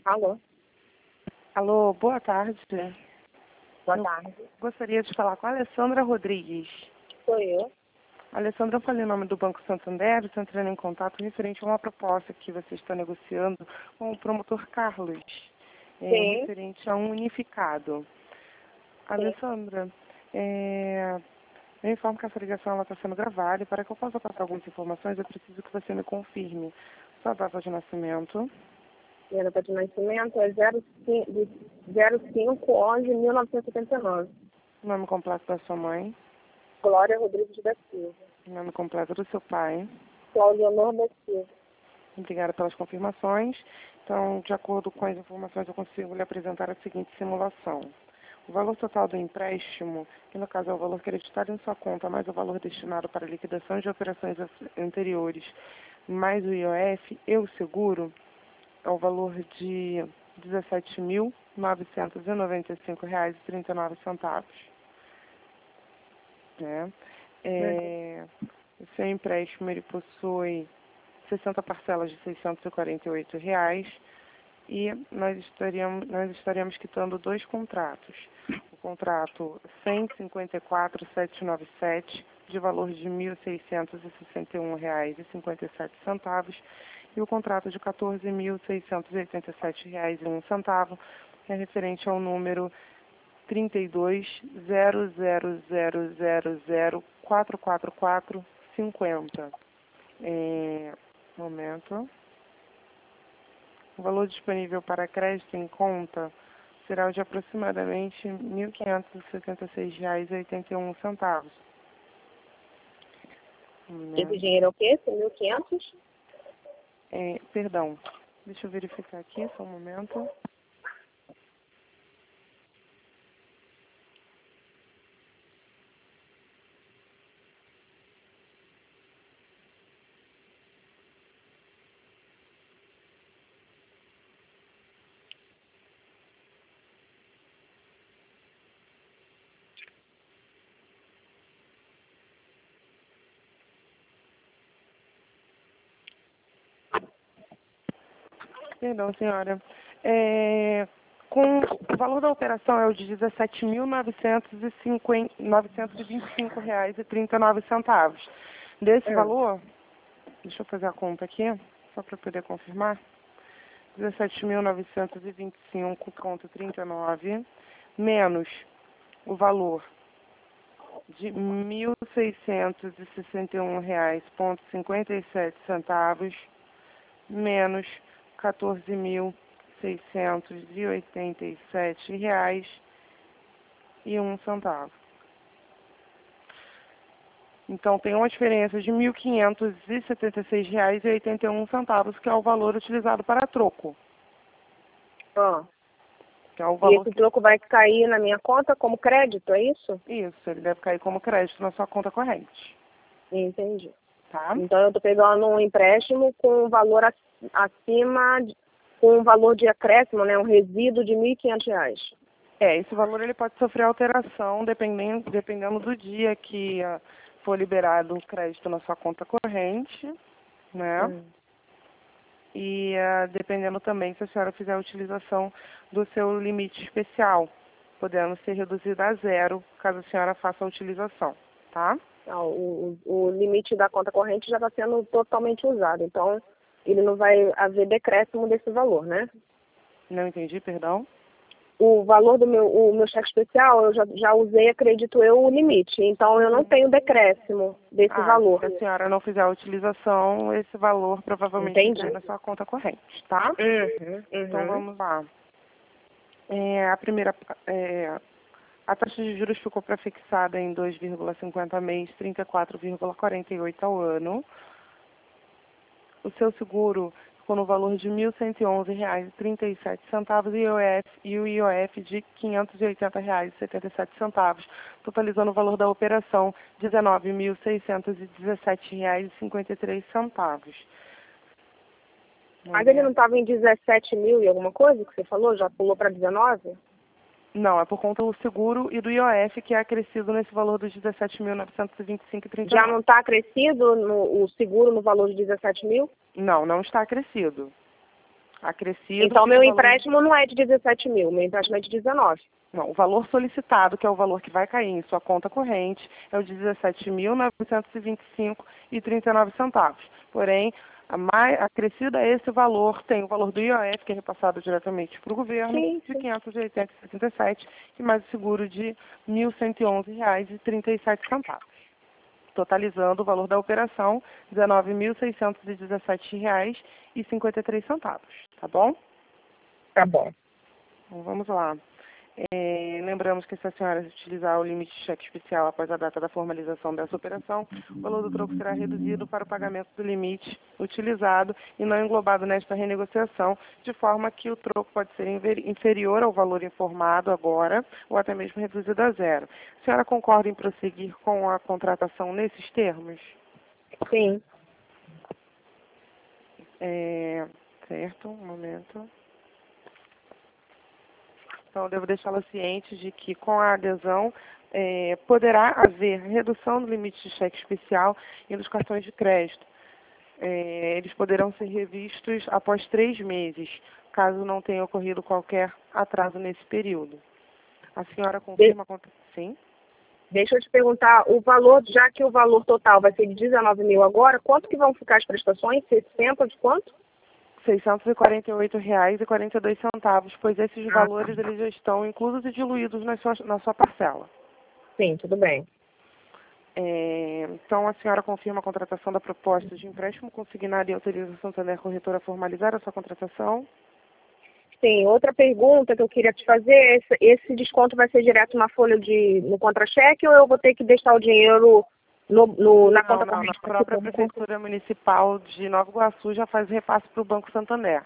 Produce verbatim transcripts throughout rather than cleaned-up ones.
Alô? Alô, boa tarde. Boa Eu tarde. gostaria de falar com a Alessandra Rodrigues. Sou eu. Alessandra, eu falei em nome do Banco Santander, estou entrando em contato referente a uma proposta que você está negociando com o promotor Carlos, é, Sim. referente a um unificado. Alessandra, é, eu informo que essa ligação está sendo gravada e para que eu possa passar algumas informações, eu preciso que você me confirme sua data de nascimento, Minha data de nascimento é zero cinco onze mil novecentos e setenta e nove. o nome completo da sua mãe, Glória Rodrigues da Silva. o nome completo do seu pai. Claudianor da Silva. Obrigada pelas confirmações. Então, de acordo com as informações, eu consigo lhe apresentar a seguinte simulação. O valor total do empréstimo, que no caso é o valor creditado em sua conta, mais o valor destinado para liquidação de operações anteriores, mais o I O F e o seguro, é o valor de dezessete mil novecentos e noventa e cinco reais e trinta e nove centavos. Né? É, o seu empréstimo ele possui sessenta parcelas de seiscentos e quarenta e oito reais e nós estaríamos, nós estaríamos quitando dois contratos. O contrato cento e cinquenta e quatro mil setecentos e noventa e sete, de valor de mil seiscentos e sessenta e um reais e cinquenta e sete centavos, e o contrato de quatorze mil seiscentos e oitenta e sete reais e um centavo, que é referente ao número trinta e dois zero zero zero zero zero quatro quatro quatro cinquenta. É, momento. O valor disponível para crédito em conta será o de aproximadamente mil quinhentos e setenta e seis reais e oitenta e um centavos. Esse dinheiro é o quê? Esse mil e quinhentos? É, perdão, deixa eu verificar aqui, só um momento. Perdão, senhora. É, com, o valor da operação é o de dezessete mil novecentos e vinte e cinco reais e trinta e nove centavos. Desse É. valor, deixa eu fazer a conta aqui, só para poder confirmar. dezessete mil novecentos e vinte e cinco vírgula trinta e nove menos o valor de mil seiscentos e sessenta e um reais e cinquenta e sete centavos menos quatorze mil seiscentos e oitenta e sete reais e um centavo. Então tem uma diferença de mil quinhentos e setenta e seis reais e oitenta e um centavos, que é o valor utilizado para troco. Ah. Que é o E valor esse que... troco vai cair na minha conta como crédito, é isso? Isso, ele deve cair como crédito na sua conta corrente. Entendi. Tá? Então eu estou pegando um empréstimo com um valor acima, de, com um valor de acréscimo, né, um resíduo de mil e quinhentos reais. É, esse valor ele pode sofrer alteração dependendo, dependendo do dia que uh, for liberado o crédito na sua conta corrente, né? Hum. E uh, dependendo também se a senhora fizer a utilização do seu limite especial, podendo ser reduzido a zero caso a senhora faça a utilização, tá? Ah, o, o, o limite da conta corrente já está sendo totalmente usado, então ele não vai haver decréscimo desse valor, né? Não entendi, perdão? O valor do meu, o meu cheque especial, eu já, já usei, acredito eu, o limite. Então, eu não tenho decréscimo desse ah, valor. Se a senhora não fizer a utilização, esse valor provavelmente Entendi. cai na sua conta corrente, tá? Uhum, uhum. Então, vamos lá. É, a primeira... É, a taxa de juros ficou prefixada em dois vírgula cinquenta mês, trinta e quatro vírgula quarenta e oito ao ano. O seu seguro ficou no valor de mil cento e onze reais e trinta e sete centavos e, e o I O F de quinhentos e oitenta reais e setenta e sete centavos, totalizando o valor da operação dezenove mil seiscentos e dezessete reais e cinquenta e três centavos. Mas ele não estava em dezessete mil e alguma coisa que você falou? Já pulou para dezenove? Não, é por conta do seguro e do I O F que é acrescido nesse valor dos dezessete mil novecentos e vinte e cinco reais e trinta e nove centavos. Já não está acrescido no, o seguro no valor de dezessete mil? Não, não está acrescido. acrescido. Então, meu valor... empréstimo não é de dezessete mil, meu empréstimo é de dezenove. Não, o valor solicitado, que é o valor que vai cair em sua conta corrente, é o de dezessete mil novecentos e vinte e cinco reais e trinta e nove centavos. Porém, a mais acrescida a esse valor tem o valor do I O F, que é repassado diretamente para o governo, Sim, de sim. quinhentos e oitenta reais e setenta e sete centavos, e mais o seguro de mil cento e onze reais e trinta e sete centavos. Totalizando o valor da operação, dezenove mil seiscentos e dezessete reais e cinquenta e três centavos. Tá bom? Tá bom. Então, vamos lá. É, lembramos que se a senhora utilizar o limite de cheque especial após a data da formalização dessa operação, o valor do troco será reduzido para o pagamento do limite utilizado e não englobado nesta renegociação, de forma que o troco pode ser inferior ao valor informado agora ou até mesmo reduzido a zero. A senhora concorda em prosseguir com a contratação nesses termos? Sim. É, certo, um momento. Então, eu devo deixá-la ciente de que, com a adesão, é, poderá haver redução do limite de cheque especial e dos cartões de crédito. É, eles poderão ser revistos após três meses, caso não tenha ocorrido qualquer atraso nesse período. A senhora confirma? De... Sim? Deixa eu te perguntar, o valor, já que o valor total vai ser de dezenove mil agora, quanto que vão ficar as prestações? sessenta de quanto? seiscentos e quarenta e oito reais e quarenta e dois centavos, pois esses Ah, valores eles já estão inclusos e diluídos na sua, na sua parcela. sim, tudo bem. É, então, a senhora confirma a contratação da proposta de empréstimo consignado e autoriza a Santander Corretora a formalizar a sua contratação? Sim, outra pergunta que eu queria te fazer é esse, esse desconto vai ser direto na folha de, no contra-cheque ou eu vou ter que deixar o dinheiro no, no, na Não, conta não, corrente? na própria Prefeitura Municipal de Nova Iguaçu já faz repasse para o Banco Santander.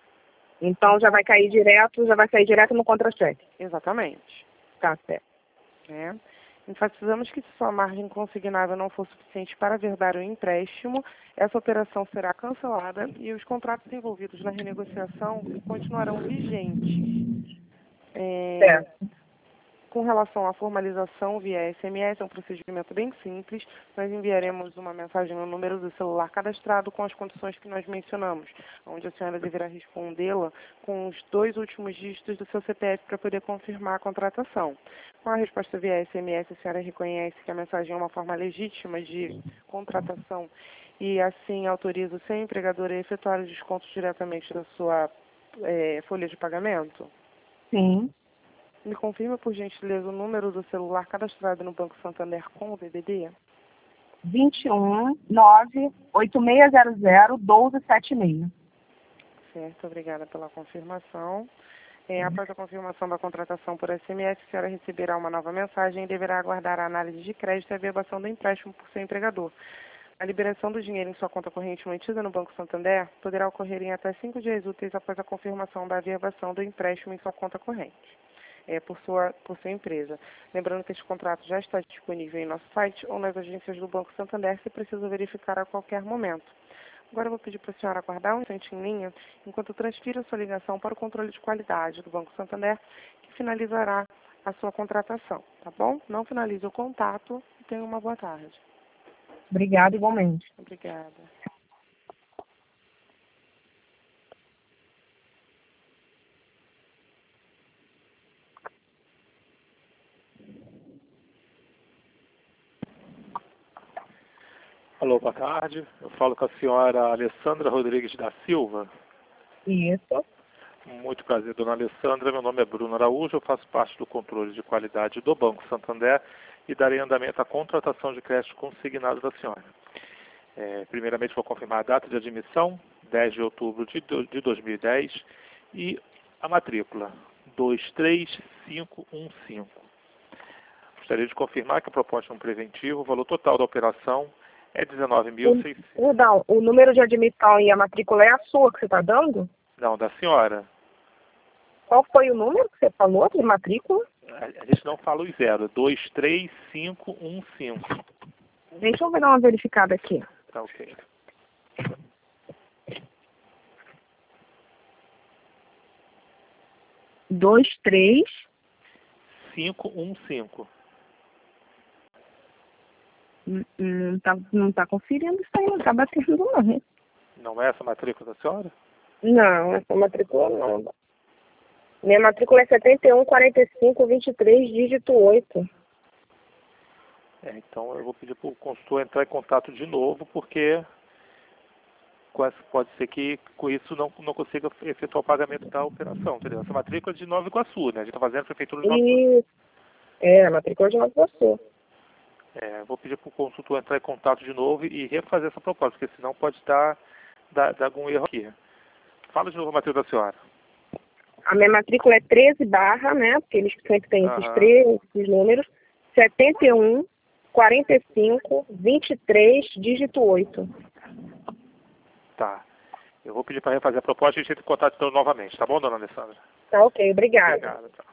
Então já vai cair direto, já vai cair direto no contra-cheque. Exatamente. Tá certo. É. Enfatizamos que se sua margem consignada não for suficiente para verdar o empréstimo, essa operação será cancelada e os contratos envolvidos na renegociação continuarão vigentes. É, Certo. com relação à formalização via S M S, é um procedimento bem simples. Nós enviaremos uma mensagem no número do celular cadastrado com as condições que nós mencionamos, onde a senhora deverá respondê-la com os dois últimos dígitos do seu C P F para poder confirmar a contratação. Com a resposta via S M S, a senhora reconhece que a mensagem é uma forma legítima de contratação e assim autoriza o seu empregador a efetuar os descontos diretamente da sua é, folha de pagamento? Sim. Me confirma, por gentileza, o número do celular cadastrado no Banco Santander com o B B D? vinte e um, nove, oito seis zero zero, doze setenta e seis. Certo, obrigada pela confirmação. É, após a confirmação da contratação por S M S, a senhora receberá uma nova mensagem e deverá aguardar a análise de crédito e a verbação do empréstimo por seu empregador. A liberação do dinheiro em sua conta corrente mantida no Banco Santander poderá ocorrer em até cinco dias úteis após a confirmação da verbação do empréstimo em sua conta corrente. É, por, sua, por sua empresa. Lembrando que este contrato já está disponível em nosso site ou nas agências do Banco Santander, se precisa verificar a qualquer momento. Agora eu vou pedir para a senhora aguardar um instante em linha, enquanto eu transfiro a sua ligação para o controle de qualidade do Banco Santander, que finalizará a sua contratação, tá bom? Não finalize o contato e tenha uma boa tarde. Obrigada, igualmente. Obrigada. Alô, boa tarde. Eu falo com a senhora Alessandra Rodrigues da Silva. Isso. Muito prazer, dona Alessandra. Meu nome é Bruno Araújo. Eu faço parte do controle de qualidade do Banco Santander e darei andamento à contratação de crédito consignado da senhora. É, primeiramente, vou confirmar a data de admissão, dez de outubro de, de dois mil e dez, e a matrícula, dois três cinco um cinco. Gostaria de confirmar que a proposta é um preventivo. O valor total da operação é dezenove mil e seiscentos. Perdão, o número de admissão e a matrícula é a sua que você está dando? Não, da senhora. Qual foi o número que você falou de matrícula? A, a gente não fala os zero. dois três cinco um cinco. Deixa eu dar uma verificada aqui. Tá ok. Dois, três. cinco um cinco. Não tá, não tá conferindo isso aí, não tá batendo não. Não é essa a matrícula da senhora? Não, essa matrícula não. Minha matrícula é setenta e um, quarenta e cinco, vinte e três, dígito oito. É, então eu vou pedir para o consultor entrar em contato de novo, porque pode ser que com isso não, não consiga efetuar o pagamento da operação, entendeu? Essa matrícula é de Nova Iguaçu, né? A gente está fazendo a prefeitura de Nova Iguaçu. Isso. É, a matrícula de Nova Iguaçu. É, vou pedir para o consultor entrar em contato de novo e refazer essa proposta, porque senão pode dar, dar, dar algum erro aqui. Fala de novo a matrícula da senhora. A minha matrícula é treze barra, né? Porque eles sempre têm esses Aham. três, esses números. setenta e um, quarenta e cinco, vinte e três, dígito oito. Tá. Eu vou pedir para refazer a proposta e a gente entra em contato então novamente, tá bom, dona Alessandra? Tá ok, obrigada. Obrigado. Tá.